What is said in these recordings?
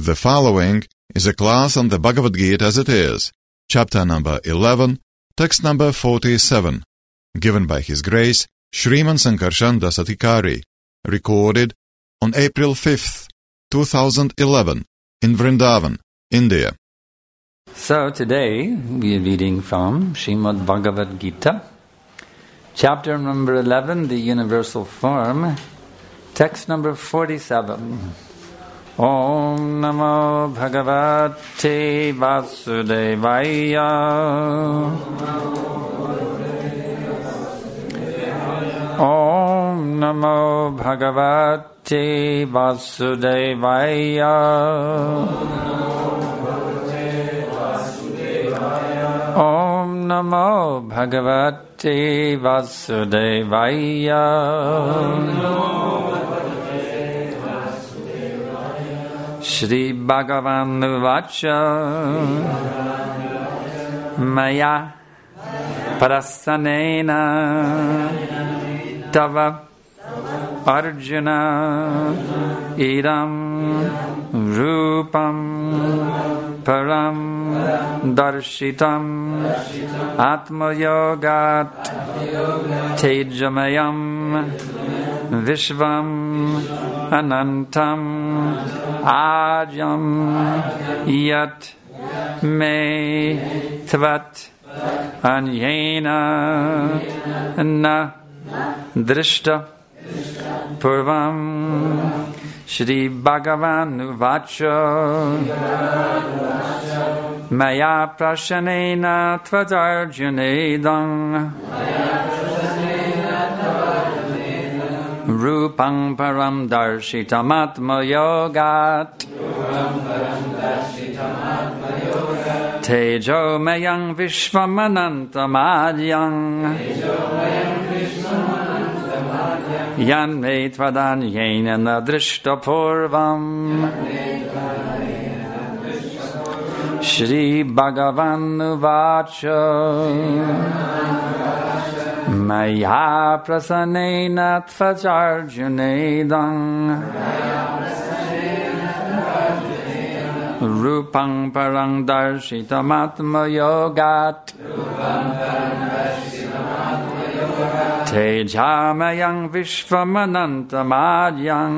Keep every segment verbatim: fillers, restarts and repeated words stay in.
The following is a class on the Bhagavad Gita as it is, chapter number eleven, text number forty-seven, given by His Grace Shriman Sankarshan Dasatikari, recorded on April fifth, two thousand eleven, in Vrindavan, India. So today we are reading from Srimad Bhagavad Gita, chapter number eleven, the Universal Form, text number forty-seven. Om Namo Bhagavate Vasudevaya. Om Namo Bhagavate Vasudevaya. Om Namo Bhagavate Vasudevaya. Shri Bhagavan Vacha Maya Prasanena Tava Arjuna Idam Rupam Param Darshitam Atmayogat Tejamayam Vishvam Anantam Ajam Yat Me Tvat Anyena Na Drishta Purvam. Shri Bhagavan Vacha Maya Prashanena Tvadarjanedam Rupam Param Darshitam Atmayogat Tejo Mayang Vishvamanantamadyang Yan me tvadan yena nadrishta purvam. Shri Bhagavan Vacha Maya prasanena tvajarjanedam Rupang parang darshitam atmayogat Tejamayang Vishvamanantamadyang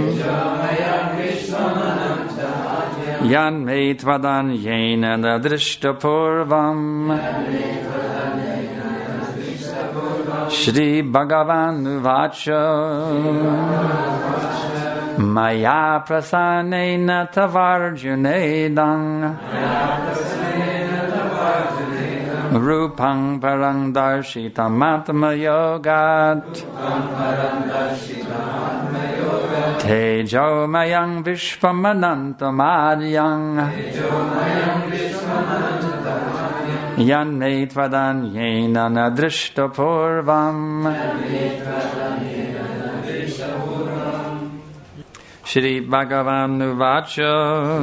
Yan me tvadan yena nadrishta purvam. Shri Bhagavan Vacha Maya prasanena tavarjanedam Rupang parang darshitam atmayogat Tejo mayang vishvamanantamadyang Yan me tvadan yena nadrishta purvam. Shri Bhagavan Vacha.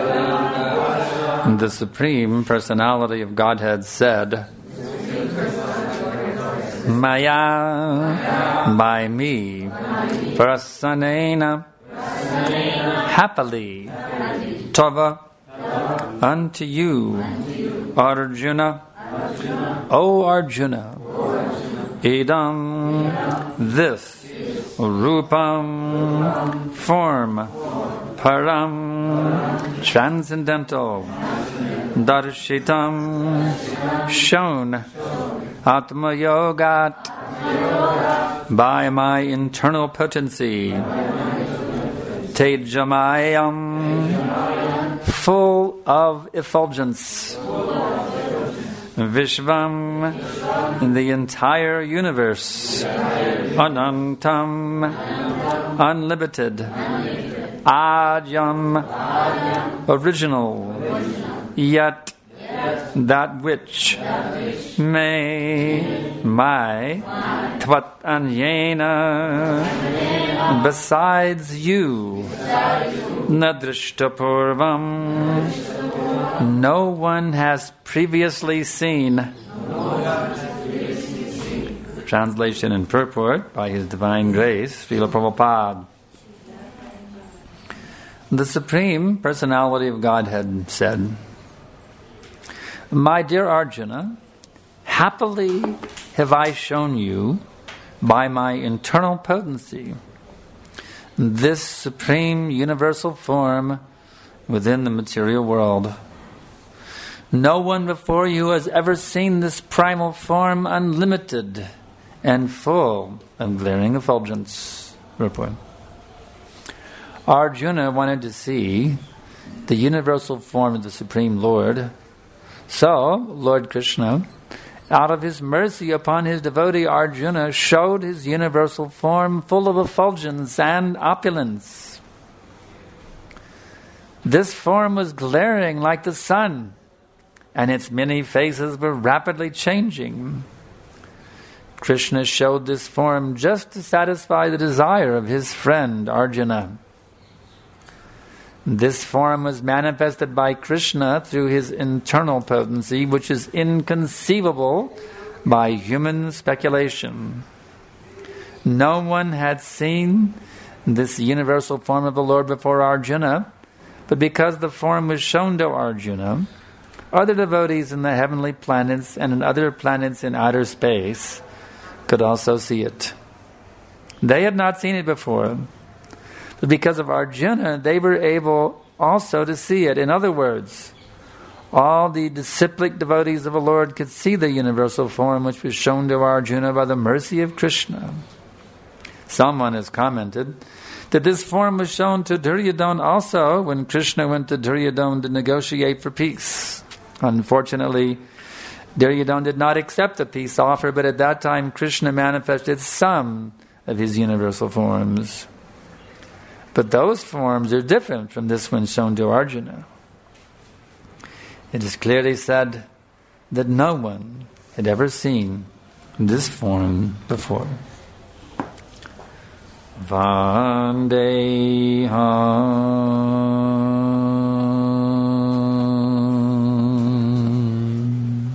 The Supreme Personality of Godhead said, Maya, by me, prasanena, happily, tava, unto you, Arjuna, O Arjuna, idam, this, rupam, form, param, transcendental, darshitam, shown, atmayogat, by my internal potency, tejamayam, full of effulgence, Vishvam, the entire universe, Anantam, unlimited, Adyam, original, Yat, that which, may, my, Tvat Anyena, besides you, Nadrishta Purvam, no one has previously seen. Translation and purport by His Divine Grace, Srila Prabhupada. The Supreme Personality of Godhead said, "My dear Arjuna, happily have I shown you by my internal potency this supreme universal form within the material world. No one before you has ever seen this primal form unlimited and full of glaring effulgence." Report. Arjuna wanted to see the universal form of the Supreme Lord. So, Lord Krishna, out of his mercy upon his devotee Arjuna, showed his universal form full of effulgence and opulence. This form was glaring like the sun, and its many faces were rapidly changing. Krishna showed this form just to satisfy the desire of his friend Arjuna. This form was manifested by Krishna through his internal potency, which is inconceivable by human speculation. No one had seen this universal form of the Lord before Arjuna, but because the form was shown to Arjuna, other devotees in the heavenly planets and in other planets in outer space could also see it. They had not seen it before, but because of Arjuna, they were able also to see it. In other words, all the disciplic devotees of the Lord could see the universal form which was shown to Arjuna by the mercy of Krishna. Someone has commented that this form was shown to Duryodhana also when Krishna went to Duryodhana to negotiate for peace. Unfortunately, Duryodhana did not accept the peace offer, but at that time Krishna manifested some of his universal forms. But those forms are different from this one shown to Arjuna. It is clearly said that no one had ever seen this form before. Vandeham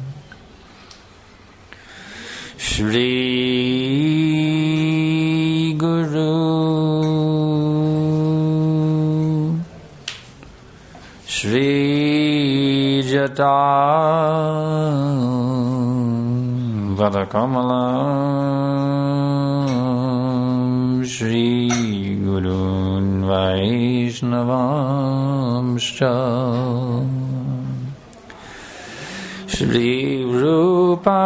Shri Guru Shri Jata Vadakamalam Shri Gurun Vaishnavamscha Shri Rupa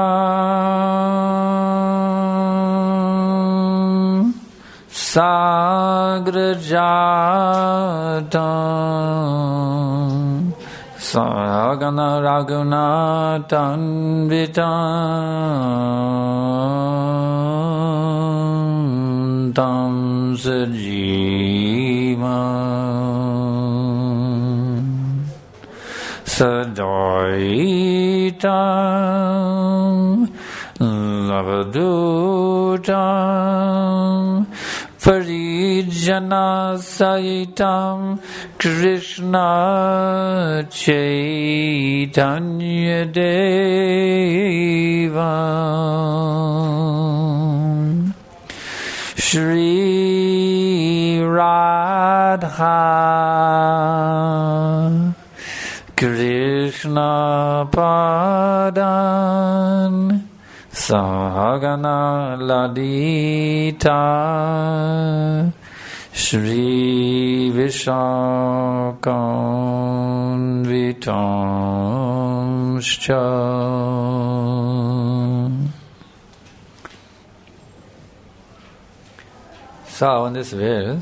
Sagrajatam Sagana Raghunatan Vitam Tam Sajivam Sadaitam Lavadutam Parijana Saitam Krishna Chaitanya Devam Shri Radha Krishna Padan Sahagana Ladita Shri Vishakam Vitamscha. So in this verse,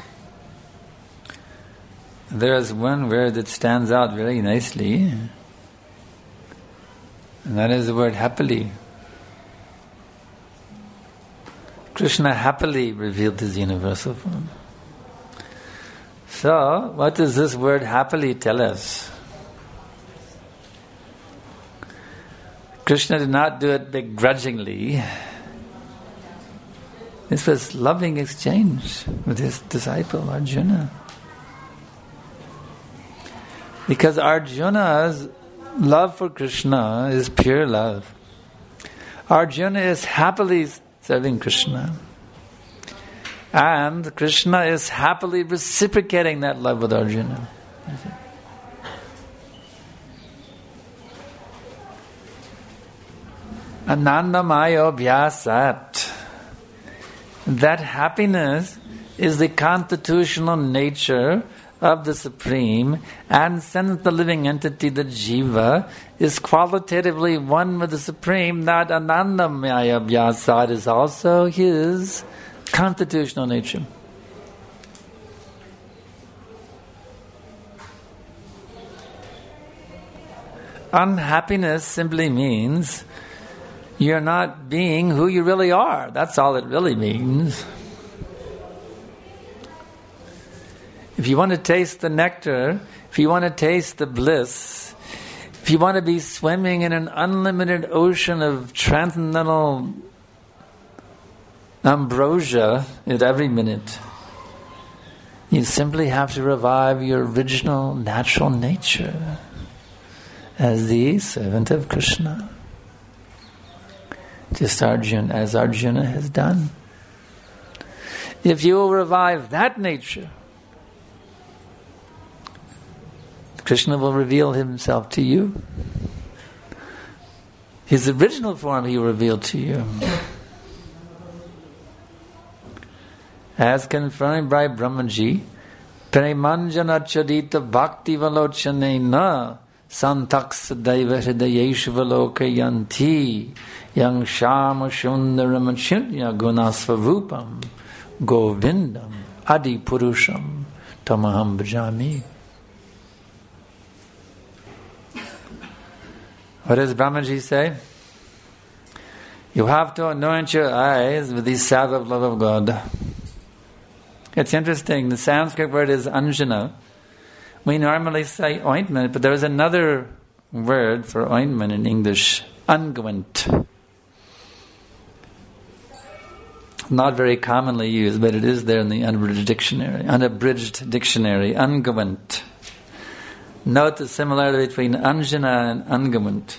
there is one word that stands out very nicely, and that is the word happily. Krishna happily revealed his universal form. So, what does this word happily tell us? Krishna did not do it begrudgingly. This was loving exchange with his disciple Arjuna. Because Arjuna's love for Krishna is pure love. Arjuna is happily serving Krishna. And Krishna is happily reciprocating that love with Arjuna. Anandamayo Vyasat. That happiness is the constitutional nature of the Supreme, and since the living entity, the Jiva, is qualitatively one with the Supreme, that Anandamaya Vyasat is also his constitutional nature. Unhappiness simply means you're not being who you really are. That's all it really means. If you want to taste the nectar, if you want to taste the bliss, if you want to be swimming in an unlimited ocean of transcendental ambrosia at every minute, you simply have to revive your original natural nature as the servant of Krishna. Just Arjuna, as Arjuna has done. If you will revive that nature, Krishna will reveal himself to you. His original form he will reveal to you. As confirmed by Brahmaji, Premanjana Chadita Bhakti Valochanena Santaks Daiva Hridayeshu Valokayanti Yang Shama Shundaram Chinya Gunasvarupam Govindam Adi Purusham Tamaham Bhajami. What does Brahmaji say? You have to anoint your eyes with the salve of love of God. It's interesting, the Sanskrit word is anjana. We normally say ointment, but there is another word for ointment in English, unguent. Not very commonly used, but it is there in the unabridged dictionary. Unabridged dictionary, unguent. Note the similarity between anjana and unguent.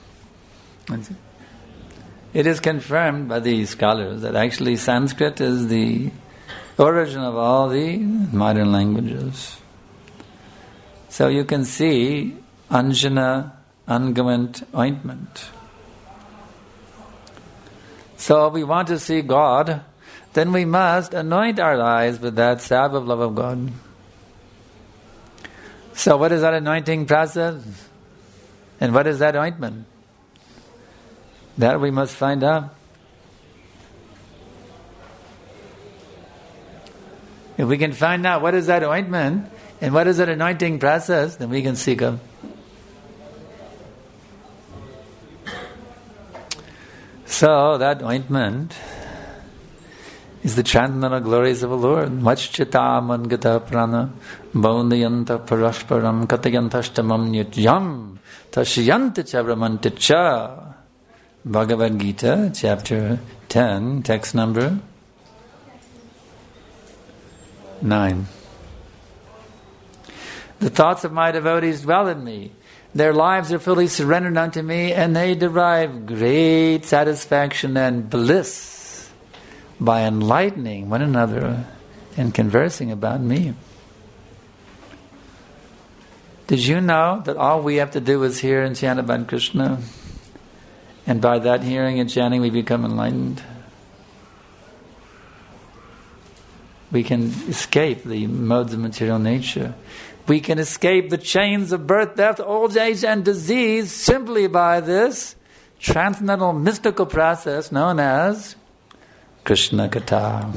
It is confirmed by the scholars that actually Sanskrit is the origin of all the modern languages. So you can see anjana, unguent, ointment. So if we want to see God, then we must anoint our eyes with that salve of love of God. So what is that anointing process? And what is that ointment? That we must find out. If we can find out what is that ointment and what is that anointing process, then we can seek Him. So that ointment is the transcendental glories of the Lord. Machchita mangata prana bondayanta parashparam katayantastamam nyutyam tashyanta chavramanta cha. Bhagavad Gita, chapter ten, text number nine. The thoughts of my devotees dwell in me. Their lives are fully surrendered unto me, and they derive great satisfaction and bliss by enlightening one another and conversing about me. Did you know that all we have to do is hear and chant about Krishna? And by that hearing and chanting we become enlightened. We can escape the modes of material nature. We can escape the chains of birth, death, old age, and disease simply by this transcendental mystical process known as Krishna Katha.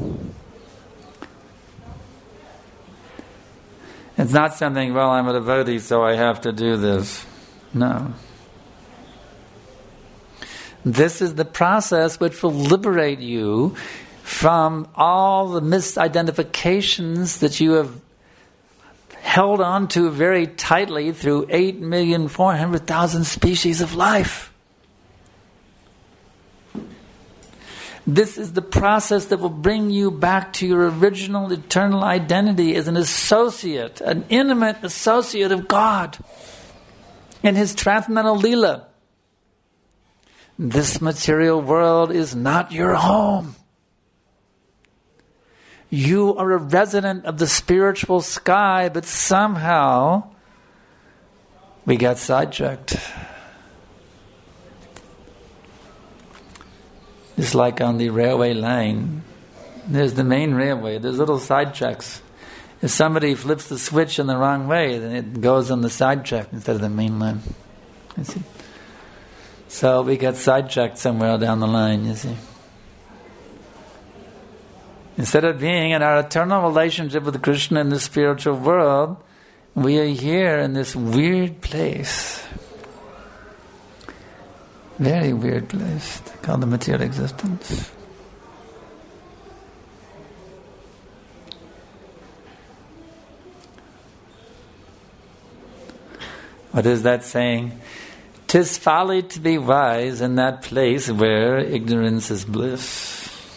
It's not something, well, I'm a devotee, so I have to do this. No. This is the process which will liberate you from all the misidentifications that you have held on to very tightly through eight million four hundred thousand species of life. This is the process that will bring you back to your original eternal identity as an associate, an intimate associate of God in His transcendental Leela. This material world is not your home. You are a resident of the spiritual sky, but somehow we got sidetracked. Just like on the railway line. There's the main railway. There's little sidetracks. If somebody flips the switch in the wrong way, then it goes on the sidetrack instead of the main line. You see? So we got sidetracked somewhere down the line, you see. Instead of being in our eternal relationship with Krishna in the spiritual world, we are here in this weird place. Very weird place called the material existence. What is that saying? 'Tis folly to be wise in that place where ignorance is bliss.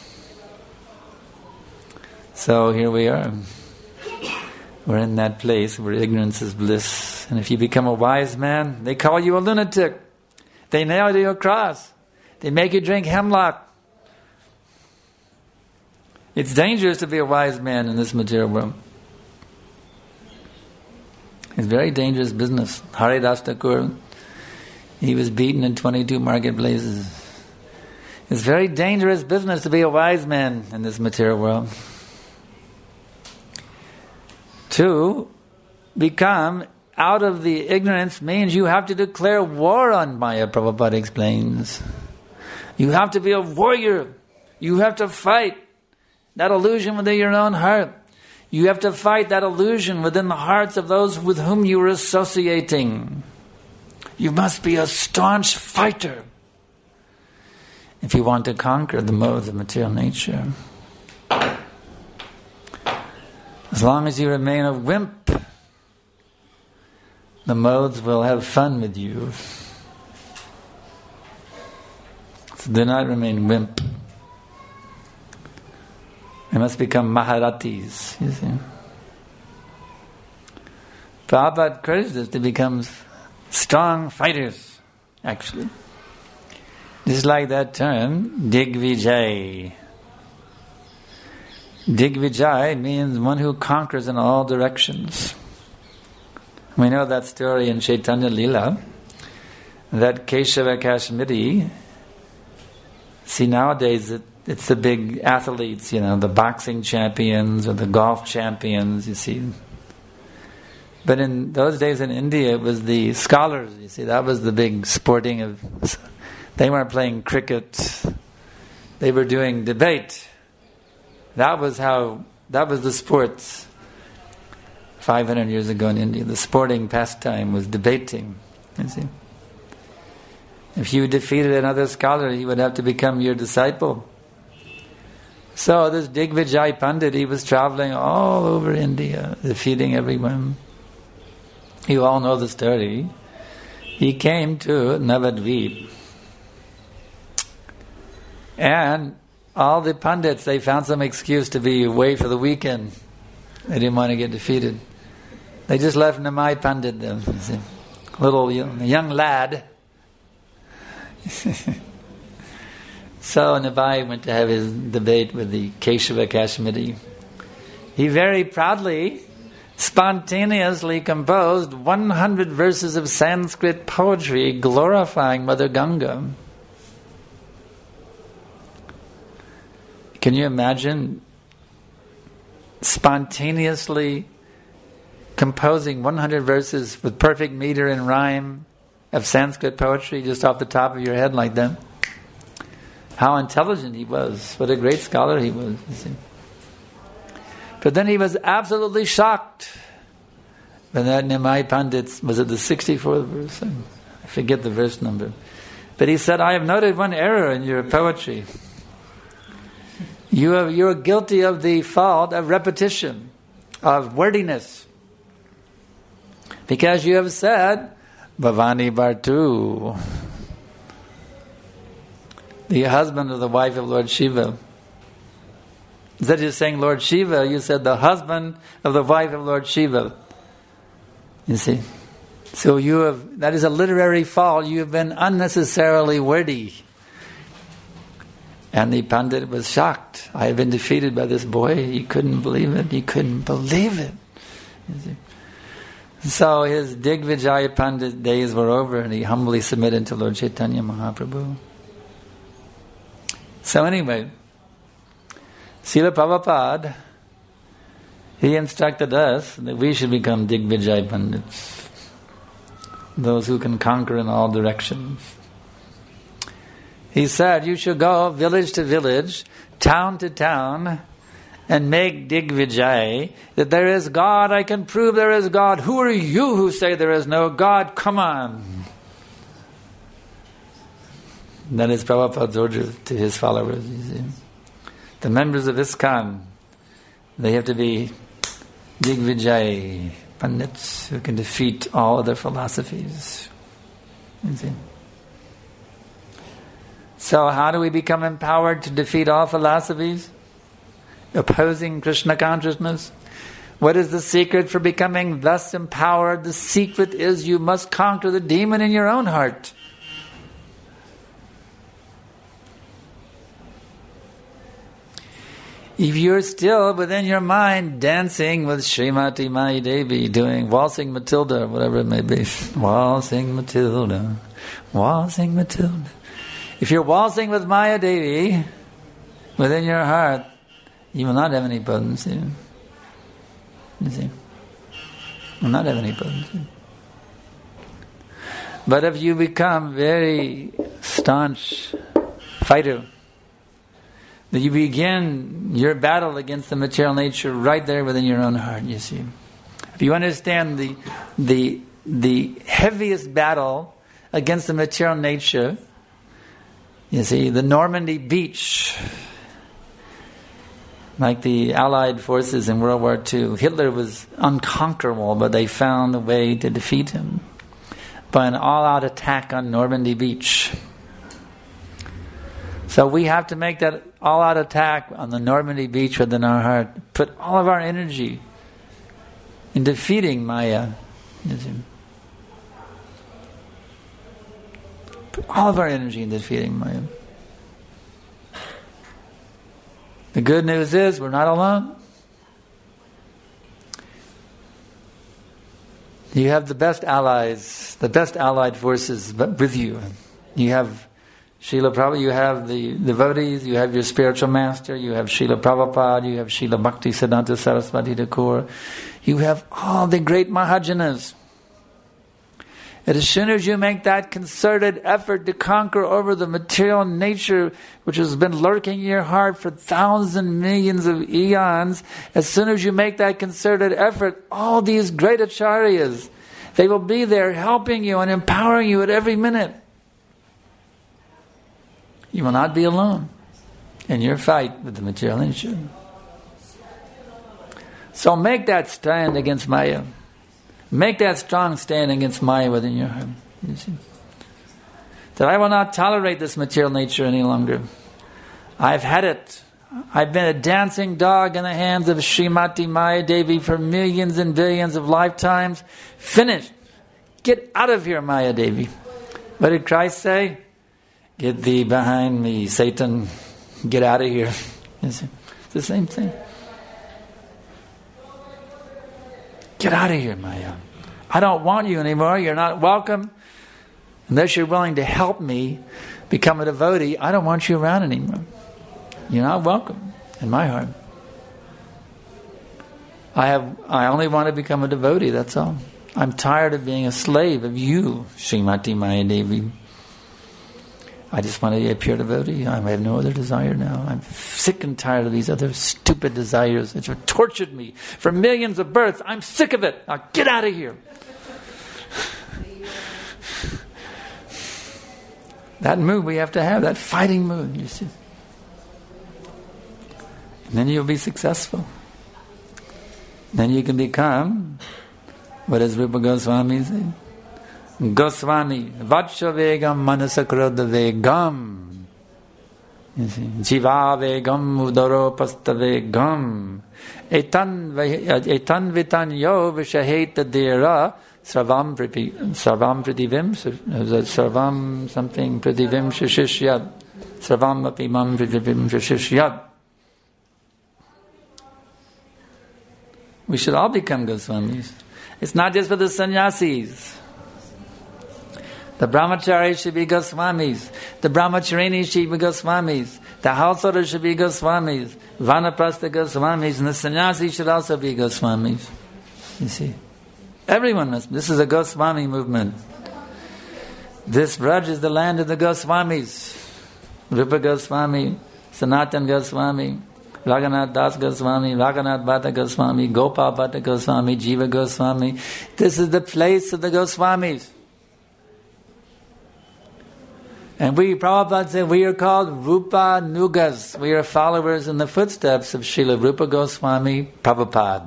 So here we are. We're in that place where ignorance is bliss. And if you become a wise man, they call you a lunatic. They nail you to a cross. They make you drink hemlock. It's dangerous to be a wise man in this material world. It's very dangerous business. Haridas Thakur, he was beaten in twenty-two marketplaces. It's very dangerous business to be a wise man in this material world. To become out of the ignorance means you have to declare war on Maya, Prabhupada explains. You have to be a warrior. You have to fight that illusion within your own heart. You have to fight that illusion within the hearts of those with whom you are associating. You must be a staunch fighter if you want to conquer the modes of material nature. As long as you remain a wimp, the modes will have fun with you. So do not remain wimp. They must become Maharatis, you see. Prabhupada encouraged us to become strong fighters, actually. Just like that term, Digvijay. Digvijay means one who conquers in all directions. We know that story in Chaitanya Leela, that Keshava Kashmiri, see nowadays it, it's the big athletes, you know, the boxing champions or the golf champions, you see. But in those days in India, it was the scholars, you see, that was the big sporting of... They weren't playing cricket, they were doing debate. That was how, that was the sports five hundred years ago in India. The sporting pastime was debating, you see. If you defeated another scholar, he would have to become your disciple. So this Digvijay Pandit, he was traveling all over India, defeating everyone. You all know the story. He came to Navadvip. And all the Pandits, they found some excuse to be away for the weekend. They didn't want to get defeated. They just left Nimai Pandit there. Little young, young lad. So Nimai went to have his debate with the Keshava Kashmiri. He very proudly, spontaneously composed one hundred verses of Sanskrit poetry glorifying Mother Ganga. Can you imagine spontaneously composing one hundred verses with perfect meter and rhyme of Sanskrit poetry just off the top of your head like that? How intelligent he was. What a great scholar he was. You see. But then he was absolutely shocked when that Nimai Pandit, was it the sixty-fourth verse? I forget the verse number. But he said, I have noted one error in your poetry. You are, you are guilty of the fault of repetition, of wordiness. Because you have said, Bhavani Bhartu, the husband of the wife of Lord Shiva. Instead of saying Lord Shiva, you said the husband of the wife of Lord Shiva. You see? So you have, that is a literary fault. You have been unnecessarily wordy. And the Pandit was shocked. I had been defeated by this boy. He couldn't believe it. He couldn't believe it. So his Digvijaya Pandit days were over, and he humbly submitted to Lord Chaitanya Mahaprabhu. So anyway, Srila Prabhupada, he instructed us that we should become Digvijaya Pandits, those who can conquer in all directions. He said, you should go village to village, town to town, and make Digvijay, that there is God, I can prove there is God. Who are you who say there is no God? Come on. That is Prabhupada's order to his followers, you see. The members of ISKCON, they have to be Digvijay Pandits who can defeat all other philosophies. You see. So how do we become empowered to defeat all philosophies opposing Krishna consciousness? What is the secret for becoming thus empowered? The secret is you must conquer the demon in your own heart. If you're still within your mind dancing with Srimati Maya Devi, doing waltzing Matilda, whatever it may be, waltzing Matilda, waltzing Matilda. If you're waltzing with Maya Devi within your heart, you will not have any potency. You see? You will not have any potency. But if you become very staunch fighter, that you begin your battle against the material nature right there within your own heart, you see. If you understand the the the heaviest battle against the material nature, you see, the Normandy beach, like the Allied forces in World War Two, Hitler was unconquerable, but they found a way to defeat him by an all-out attack on Normandy beach. So we have to make that all-out attack on the Normandy beach within our heart. Put all of our energy in defeating Maya. Put all of our energy in defeating Maya. The good news is we're not alone. You have the best allies, the best allied forces with you. You have Srila Prabhupada, you have the devotees, you have your spiritual master, you have Srila Prabhupada, you have Srila Bhakti Siddhanta Saraswati Thakur, you have all the great Mahajanas. And as soon as you make that concerted effort to conquer over the material nature which has been lurking in your heart for thousands, millions of eons, as soon as you make that concerted effort, all these great acharyas, they will be there helping you and empowering you at every minute. You will not be alone in your fight with the material nature. So make that stand against Maya. Make that strong stand against Maya within your heart. You see? That I will not tolerate this material nature any longer. I've had it. I've been a dancing dog in the hands of Srimati Maya Devi for millions and billions of lifetimes. Finished. Get out of here, Maya Devi. What did Christ say? Get thee behind me, Satan. Get out of here. It's the same thing. Get out of here, Maya. I don't want you anymore. You're not welcome. Unless you're willing to help me become a devotee, I don't want you around anymore. You're not welcome in my heart. I have. I only want to become a devotee, that's all. I'm tired of being a slave of you, Srimati Maya Devi. I just want to be a pure devotee. I have no other desire now. I'm sick and tired of these other stupid desires which have tortured me for millions of births. I'm sick of it. Now get out of here. That mood we have to have, that fighting mood, you see. And then you'll be successful. Then you can become, what does Rupa Goswami say? Goswami, Vatsha Vegam Manasakrodha Vegam. Jiva Vegam Udaro Pasta Vegam. Etan Vitan Yo Vishaheta Dera Sarvam Sarvam Pridivim Sarvam something Pridivim Shishishya Sarvam api mam vijivim vishishyat. We should all become Goswamis. It's not just for the sannyasis. The brahmacharis should be Goswamis. The brahmacharini should be Goswamis. The householders should be Goswamis. Vanaprastha Goswamis. And the sannyasis should also be Goswamis. You see? Everyone must. This is a Goswami movement. This Braj is the land of the Goswamis. Rupa Goswami, Sanatan Goswami, Raghunath Das Goswami, Raghunath Bhatta Goswami, Gopal Bhatta Goswami, Jiva Goswami. This is the place of the Goswamis. And we, Prabhupada said, we are called Rupa Nugas. We are followers in the footsteps of Srila Rupa Goswami Prabhupada.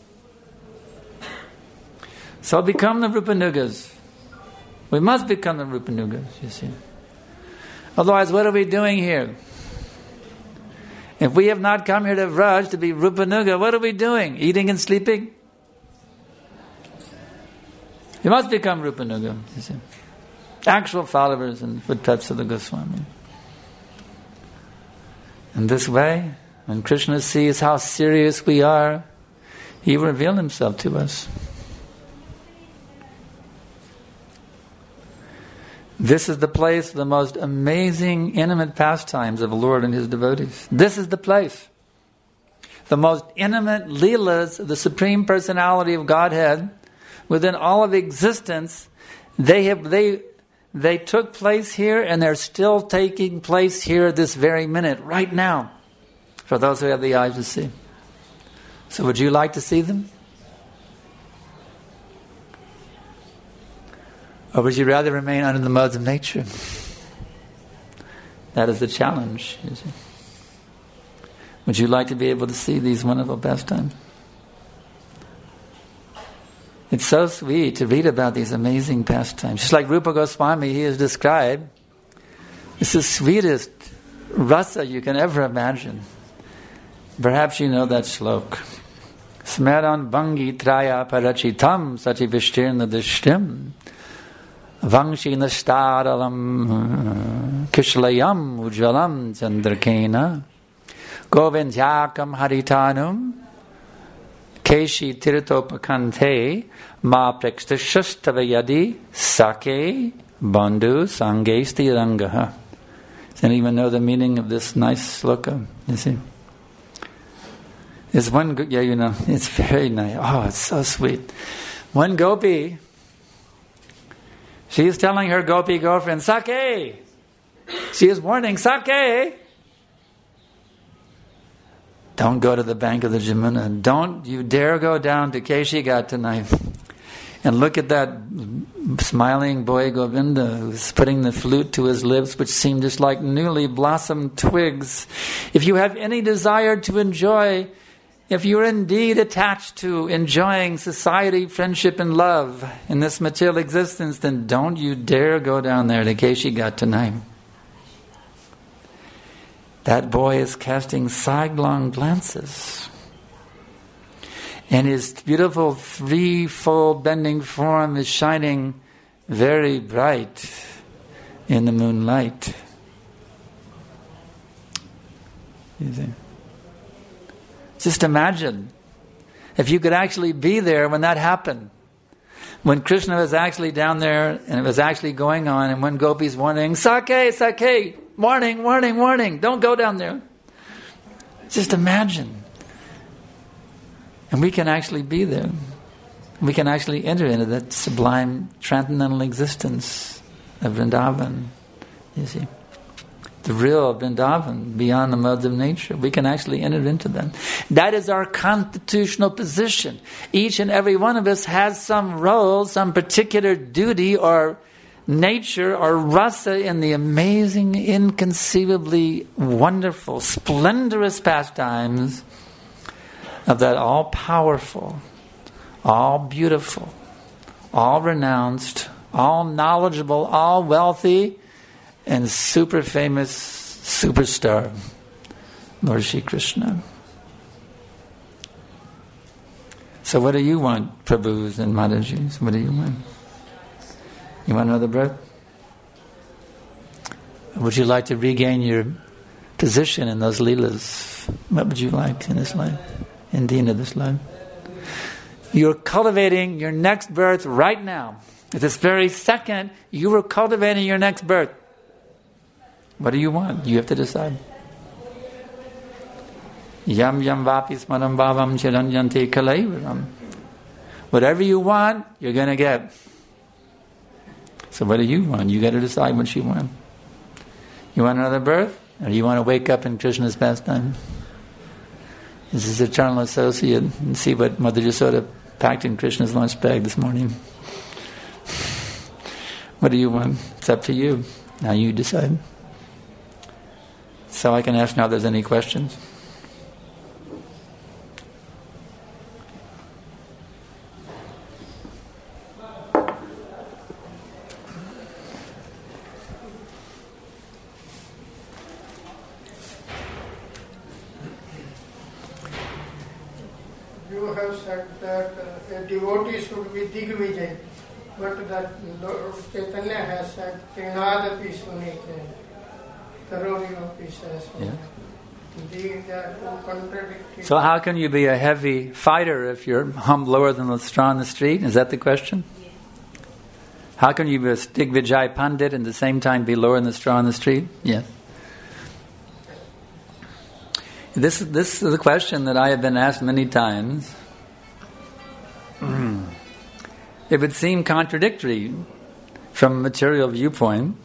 So become the Rupa Nugas. We must become the Rupa Nugas, you see. Otherwise, what are we doing here? If we have not come here to Vraj to be Rupa Nuga, what are we doing? Eating and sleeping? You must become Rupa Nuga, you see. Actual followers and footsteps of the Goswami. In this way, when Krishna sees how serious we are, He will reveal Himself to us. This is the place of the most amazing, intimate pastimes of the Lord and His devotees. This is the place. The most intimate leelas of the Supreme Personality of Godhead within all of existence, they have they they took place here and they're still taking place here this very minute, right now, for those who have the eyes to see. So would you like to see them? Or would you rather remain under the modes of nature? That is the challenge, you see. Would you like to be able to see these wonderful pastimes? It's so sweet to read about these amazing pastimes. Just like Rupa Goswami, he has described, it's the sweetest rasa you can ever imagine. Perhaps you know that shlok. Smaran Vangi Traya Parachitam Sati Vishtirna Dishtim Vangshi Nastaralam Kishlayam Ujjalam Chandrakena Govindyakam Haritanum Keshi Tiritopakante Ma Prekstashastava Sake Bandhu Sangesti Rangaha. Does anyone know the meaning of this nice sloka? You see? It's one, yeah, you know, it's very nice. Oh, it's so sweet. One gopi, she is telling her gopi girlfriend, Sake! She is warning, Sake! Don't go to the bank of the Jamuna. Don't you dare go down to Keshi Ghat tonight. And look at that smiling boy Govinda who's putting the flute to his lips, which seem just like newly blossomed twigs. If you have any desire to enjoy, if you're indeed attached to enjoying society, friendship, and love in this material existence, then don't you dare go down there to Keshi Ghat tonight. That boy is casting sidelong glances. And his beautiful threefold bending form is shining very bright in the moonlight. You see? Just imagine if you could actually be there when that happened. When Krishna was actually down there and it was actually going on, and when gopis warning, Sake, Sake, warning, warning, warning, don't go down there. Just imagine. And we can actually be there. We can actually enter into that sublime transcendental existence of Vrindavan. You see? The real Vrindavan, beyond the modes of nature. We can actually enter into that. That is our constitutional position. Each and every one of us has some role, some particular duty or nature or rasa in the amazing, inconceivably wonderful, splendorous pastimes of that all-powerful, all-beautiful, all-renounced, all-knowledgeable, all-wealthy, and super-famous superstar, Lord Shri Krishna. So what do you want, Prabhus and Madhajis? What do you want? You want another breath? Would you like to regain your position in those leelas? What would you like in this life? In the end of this life? You're cultivating your next birth right now. At this very second, you were cultivating your next birth. What do you want? You have to decide. Yam yam vapi smaram bhavam chiranjanti kalaivaram. Whatever you want, you're going to get. So what do you want? You got to decide what you want. You want another birth? Or do you want to wake up in Krishna's pastime? This is eternal associate. And see what Mother Yasoda packed in Krishna's lunch bag this morning. What do you want? It's up to you. Now you decide. So I can ask now if there's any questions. You have said that uh, a devotee should be Digvijay, but that Lord Chaitanya has said Trinadapi Sunite, Taroviyopi says. Yeah. These are two contradictory. So how can you be a heavy fighter if you're hum lower than the straw in the street? Is that the question? How can you be a Digvijay Pandit and at the same time be lower than the straw in the street? Yes. This, this is a question that I have been asked many times. It would seem contradictory from a material viewpoint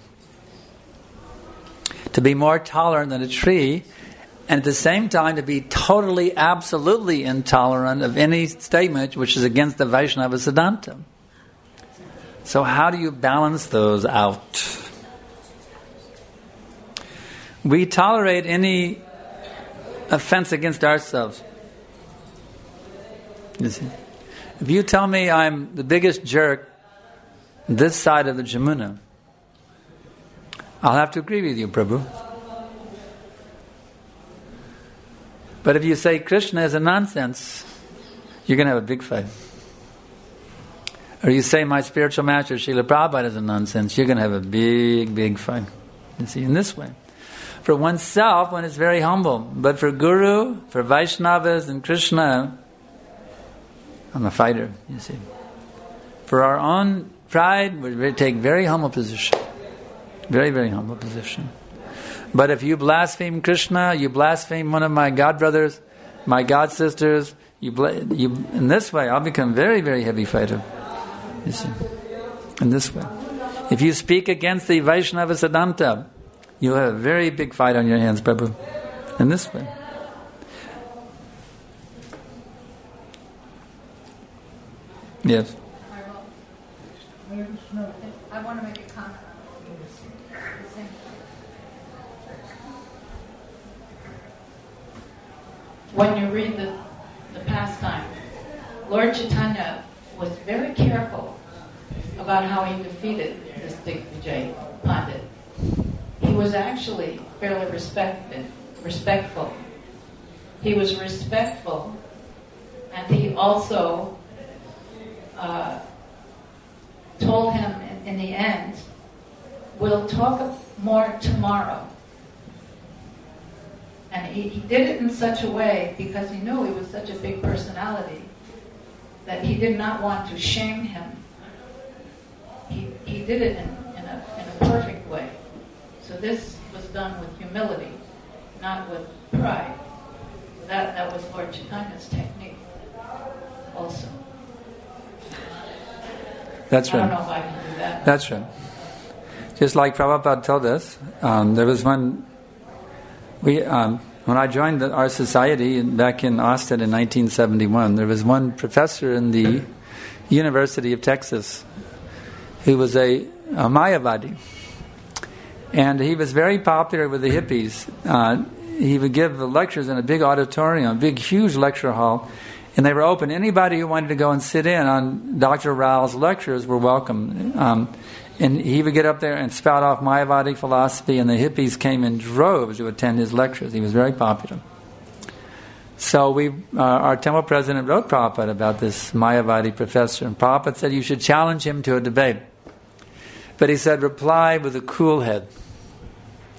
to be more tolerant than a tree and at the same time to be totally, absolutely intolerant of any statement which is against the Vaishnava Siddhanta. So how do you balance those out? We tolerate any offense against ourselves. You see? If you tell me I'm the biggest jerk this side of the Jamuna, I'll have to agree with you, Prabhu. But if you say Krishna is a nonsense, you're going to have a big fight. Or you say my spiritual master Srila Prabhupada is a nonsense, you're going to have a big, big fight. You see, in this way. For oneself, one is very humble. But for Guru, for Vaishnavas and Krishna, I'm a fighter, you see. For our own pride, we take very humble position. Very, very humble position. But if you blaspheme Krishna, you blaspheme one of my god brothers, my god sisters, you, bla- you in this way, I'll become very, very heavy fighter. You see. In this way. If you speak against the Vaishnava Siddhanta, you'll have a very big fight on your hands, Prabhu. In this way. Yes. I want to make a comment. When you read the, the pastime, Lord Chaitanya was very careful about how he defeated this Digvijay Pandit. He was actually fairly respected, respectful. He was respectful, and he also uh, told him in, in the end, we'll talk more tomorrow. And he, he did it in such a way, because he knew he was such a big personality, that he did not want to shame him. He, he did it in, in, a, in a perfect way. So this was done with humility, not with pride. That, that was Lord Chaitanya's technique also. That's right. I don't know if I can do that. That's right. Just like Prabhupada told us, um, there was one... We, um, when I joined the, our society back in Austin in nineteen seventy-one, there was one professor in the University of Texas who was a, a Mayavadi. And he was very popular with the hippies. Uh, he would give the lectures in a big auditorium, a big, huge lecture hall, and they were open. Anybody who wanted to go and sit in on Doctor Rao's lectures were welcome. Um, And he would get up there and spout off Mayavadi philosophy, and the hippies came in droves to attend his lectures. He was very popular. So we, uh, our temple president wrote Prabhupada about this Mayavadi professor, and Prabhupada said you should challenge him to a debate. But he said, reply with a cool head.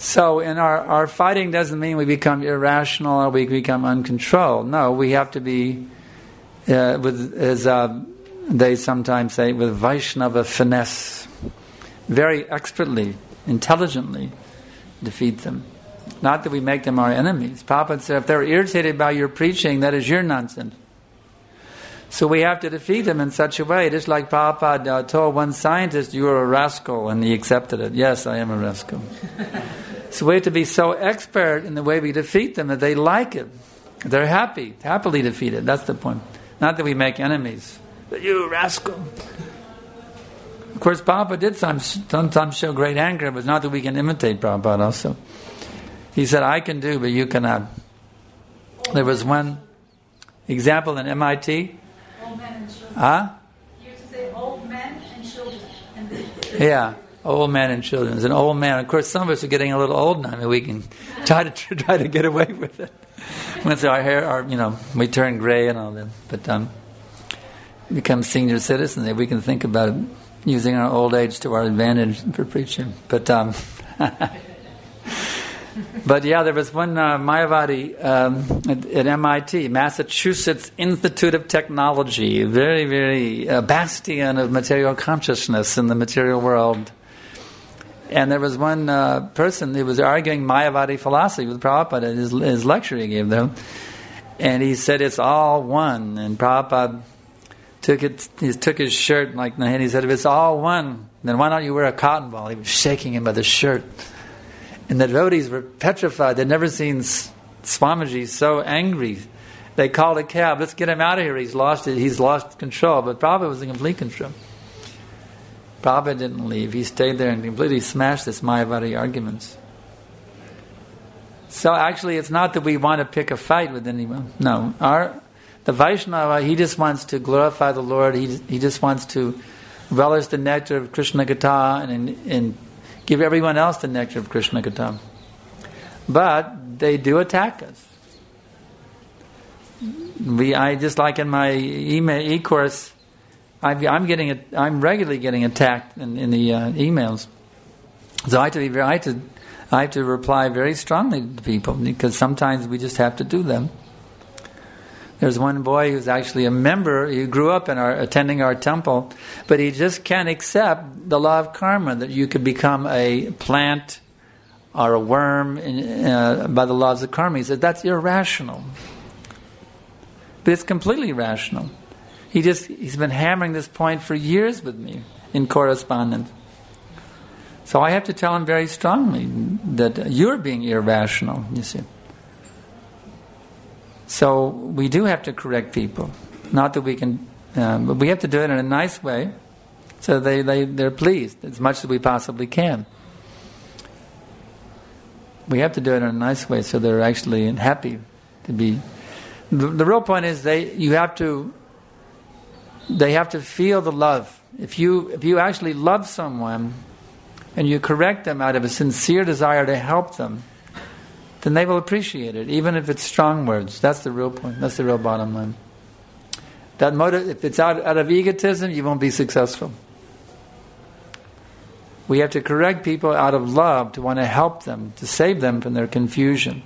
So in our, our fighting doesn't mean we become irrational or we become uncontrolled. No, we have to be, uh, with as uh, they sometimes say, with Vaishnava finesse, very expertly, intelligently defeat them. Not that we make them our enemies. Prabhupada said, if they're irritated by your preaching, that is your nonsense. So we have to defeat them in such a way, just like Prabhupada uh, told one scientist, you are a rascal, and he accepted it. Yes, I am a rascal. So we have to be so expert in the way we defeat them that they like it. They're happy, happily defeated. That's the point. Not that we make enemies. But you rascal. Of course, Prabhupada did sometimes show great anger. It was not that we can imitate Prabhupada also. He said, I can do, but you cannot. There was one example in M I T. Old men and children. Huh? You used to say old men and children. And yeah, old men and children. As an old man, of course, some of us are getting a little old now. I mean, we can try to try to get away with it. Once our hair, our, you know, we turn gray and all that. But um, become senior citizens, we can think about using our old age to our advantage for preaching. But um, but yeah, there was one uh, Mayavadi um, at, at M I T, Massachusetts Institute of Technology, a very, very uh, bastion of material consciousness in the material world. And there was one uh, person who was arguing Mayavadi philosophy with Prabhupada in his, his lecture he gave them. And he said it's all one. And Prabhupada took it, he took his shirt like, and he said, if it's all one, then why don't you wear a cotton ball? He was shaking him by the shirt. And the devotees were petrified. They'd never seen Swamiji so angry. They called a cab. Let's get him out of here. He's lost it. He's lost control. But Prabhupada was in complete control. Prabhupada didn't leave. He stayed there and completely smashed this Mayavadi arguments. So actually, it's not that we want to pick a fight with anyone. No, our the Vaishnava, he just wants to glorify the Lord. He he just wants to relish the nectar of Krishna Katha and and give everyone else the nectar of Krishna Katha. But they do attack us. We, I just like in my email e-course, I'm getting, a, I'm regularly getting attacked in, in the uh, emails. So I have to be very, I have to, I have to reply very strongly to people because sometimes we just have to do them. There's one boy who's actually a member. He grew up in our attending our temple, but he just can't accept the law of karma that you could become a plant or a worm in, uh, by the laws of karma. He said that's irrational, but it's completely rational. He just he's been hammering this point for years with me in correspondence. So I have to tell him very strongly that you're being irrational. You see. So we do have to correct people. Not that we can, uh, but we have to do it in a nice way so they, they, they're pleased as much as we possibly can. We have to do it in a nice way so they're actually happy to be. The, the real point is they you have to they have to feel the love. If you if you actually love someone and you correct them out of a sincere desire to help them, then they will appreciate it, even if it's strong words. That's the real point. That's the real bottom line. That motive, if it's out, out of egotism, you won't be successful. We have to correct people out of love, to want to help them, to save them from their confusion.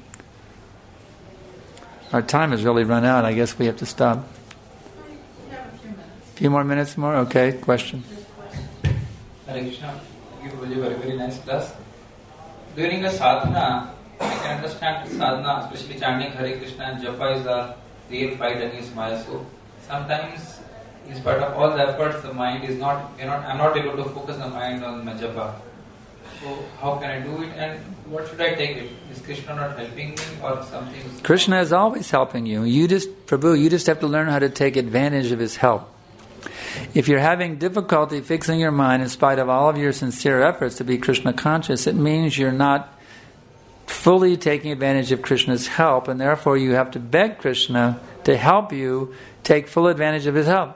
Our time has really run out. I guess we have to stop. We have a few minutes. A few more minutes more? Okay, question. Hare Krishna, you gave a very, very nice class. During the sadhana, I can understand sadhana, especially chanting Hare Krishna and Japa is a real fight against Maya. So sometimes, in spite of all the efforts, the mind is not, you know, I'm not able to focus the mind on my Japa. So how can I do it, and what should I take it? Is Krishna not helping me or something? Krishna is always helping you. You just, Prabhu, you just have to learn how to take advantage of His help. If you're having difficulty fixing your mind in spite of all of your sincere efforts to be Krishna conscious, it means you're not fully taking advantage of Krishna's help, and therefore you have to beg Krishna to help you take full advantage of His help.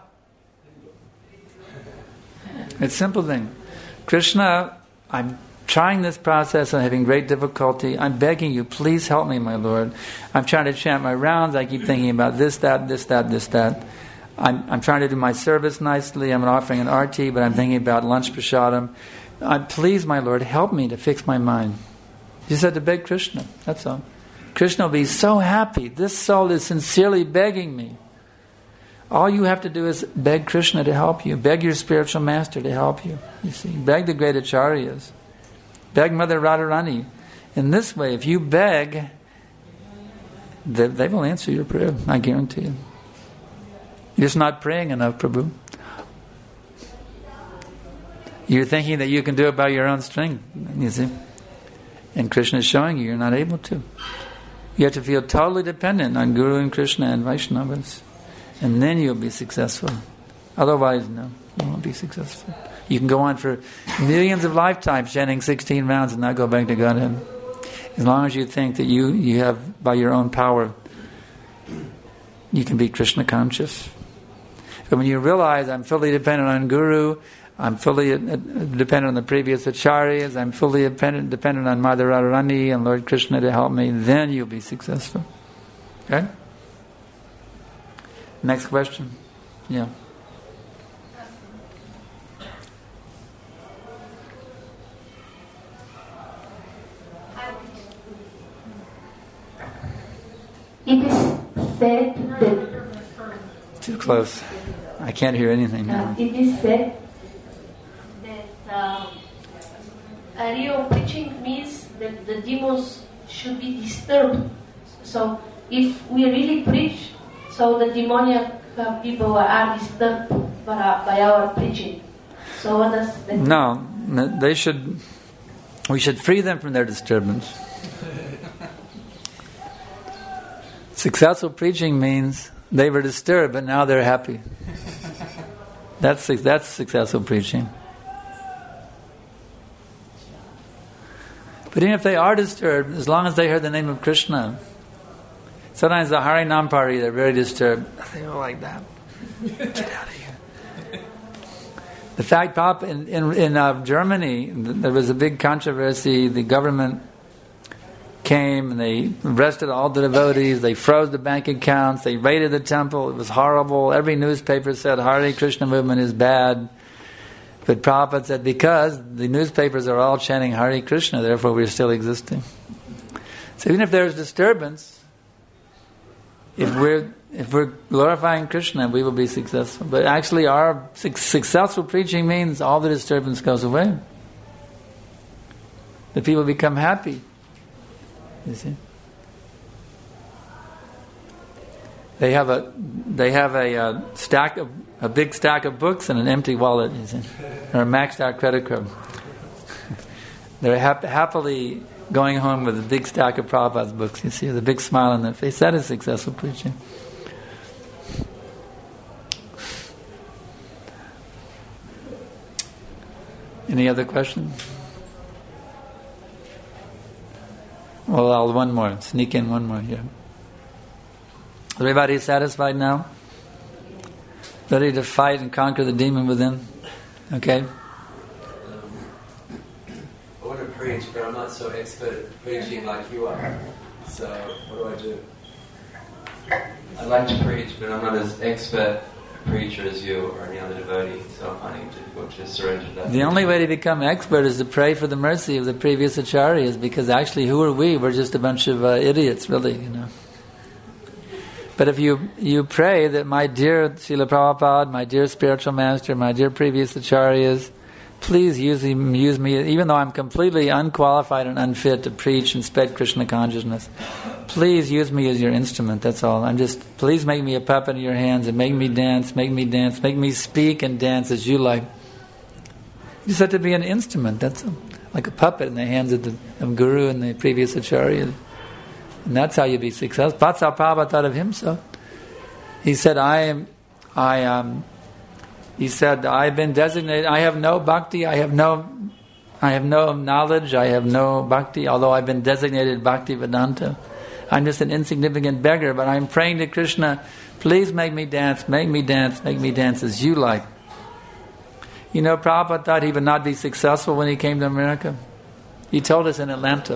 It's a simple thing. Krishna, I'm trying this process, I'm having great difficulty. I'm begging you, please help me, my Lord. I'm trying to chant my rounds. I keep thinking about this, that, this, that, this, that. I'm, I'm trying to do my service nicely. I'm offering an arti, but I'm thinking about lunch prasadam. Uh, please, my Lord, help me to fix my mind. You just have to beg Krishna, that's all. Krishna will be so happy. This soul is sincerely begging me. All you have to do is beg Krishna to help you. Beg your spiritual master to help you. You see, beg the great acharyas. Beg Mother Radharani. In this way, if you beg, they, they will answer your prayer, I guarantee you. You're just not praying enough, Prabhu. You're thinking that you can do it by your own strength, you see. And Krishna is showing you you're not able to. You have to feel totally dependent on Guru and Krishna and Vaishnavas. And then you'll be successful. Otherwise, no, you won't be successful. You can go on for millions of lifetimes chanting sixteen rounds and not go back to Godhead. As long as you think that you, you have, by your own power, you can be Krishna conscious. But when you realize I'm fully dependent on Guru, I'm fully dependent on the previous acharyas, I'm fully dependent, dependent on Mother Radharani and Lord Krishna to help me, then you'll be successful. Okay? Next question. Yeah. It is said that... Too close. I can't hear anything now. Uh, it is said that um, Ariyo preaching means that the demons should be disturbed. So if we really preach, so the demoniac uh, people are disturbed by, uh, by our preaching. So what does that mean? No, they should, we should free them from their disturbance. Successful preaching means they were disturbed, but now they're happy. That's that's successful preaching. But even if they are disturbed, as long as they heard the name of Krishna, sometimes the Harinam party, they're very disturbed. They go like that. Get out of here. The fact, Pop, in in, in uh, Germany, there was a big controversy. The government came and they arrested all the devotees, they froze the bank accounts, they raided the temple, it was horrible. Every newspaper said Hare Krishna movement is bad. But Prabhupada said, because the newspapers are all chanting Hare Krishna, therefore we're still existing. So even if there's disturbance, if we're if we're glorifying Krishna, we will be successful. But actually our su- successful preaching means all the disturbance goes away. The people become happy. You see, they have a they have a, a stack of a big stack of books and an empty wallet. You see, or a maxed out credit card. They're hap- happily going home with a big stack of Prabhupada's books. You see, with a big smile on their face. That is successful preaching. Any other questions? Well, I'll one more. Sneak in one more here. Everybody satisfied now? Ready to fight and conquer the demon within? Okay? Um, I want to preach, but I'm not so expert at preaching like you are. So, what do I do? I'd like to preach, but I'm not as expert a preacher as you or any other devotee, so I'm finding it difficult to surrender to that. The only way to become expert is to pray for the mercy of the previous acharyas, because actually, who are we? We're just a bunch of uh, idiots, really, you know. But if you you pray that my dear Srila Prabhupada, my dear spiritual master, my dear previous acharyas, please use, use me, even though I'm completely unqualified and unfit to preach and spread Krishna consciousness, please use me as your instrument, that's all. I'm just, please make me a puppet in your hands and make me dance, make me dance, make me speak and dance as you like. You just have to be an instrument, that's all. Like a puppet in the hands of the of Guru and the previous acharya. And that's how you be successful. Vatsa Prabhupada thought of himself. He said, I am, I um, he said, I've been designated, I have no bhakti, I have no, I have no knowledge, I have no bhakti, although I've been designated Bhakti Vedanta. I'm just an insignificant beggar, but I'm praying to Krishna, please make me dance, make me dance, make me dance as you like. You know, Prabhupada thought he would not be successful when he came to America. He told us in Atlanta.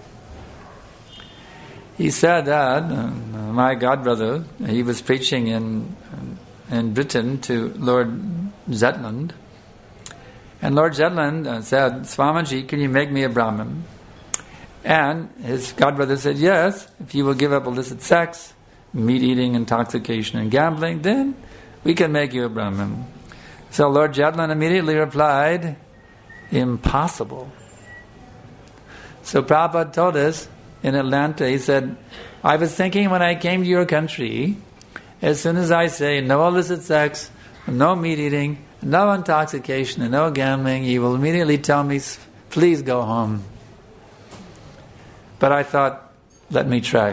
He said that uh, my godbrother, he was preaching in in Britain to Lord Zetland, and Lord Zetland uh, said, Swamiji, can you make me a Brahmin? And his godbrother said, yes, if you will give up illicit sex, meat eating, intoxication, and gambling, then we can make you a Brahmin. So Lord Jetland immediately replied, impossible. So Prabhupada told us in Atlanta, he said, I was thinking when I came to your country, as soon as I say no illicit sex, no meat eating, no intoxication, and no gambling, you will immediately tell me, please go home. But I thought, let me try.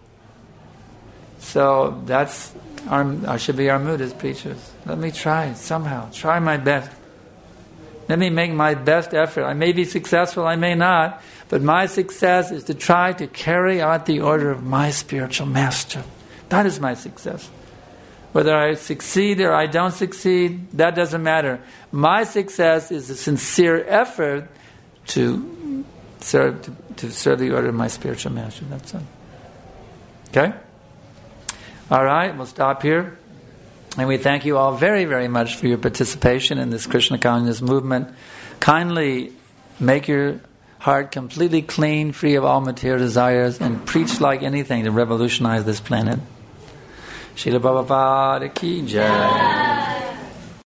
So that's our, our should be our mood as preachers. Let me try somehow. Try my best. Let me make my best effort. I may be successful, I may not, but my success is to try to carry out the order of my spiritual master. That is my success. Whether I succeed or I don't succeed, that doesn't matter. My success is a sincere effort to serve to, to serve the order of my spiritual master. That's it. Okay? All right, we'll stop here. And we thank you all very, very much for your participation in this Krishna consciousness movement. Kindly make your heart completely clean, free of all material desires, and preach like anything to revolutionize this planet. Srila Prabhupada ki jai.